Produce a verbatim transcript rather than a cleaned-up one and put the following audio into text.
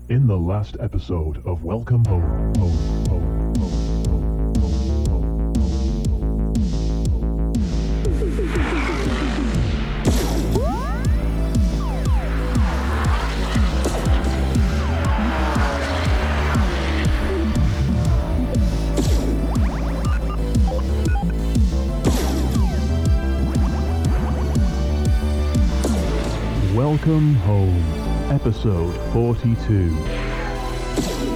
In the last episode of Welcome Home, home, home, home, home, home, Welcome Home, episode forty-two.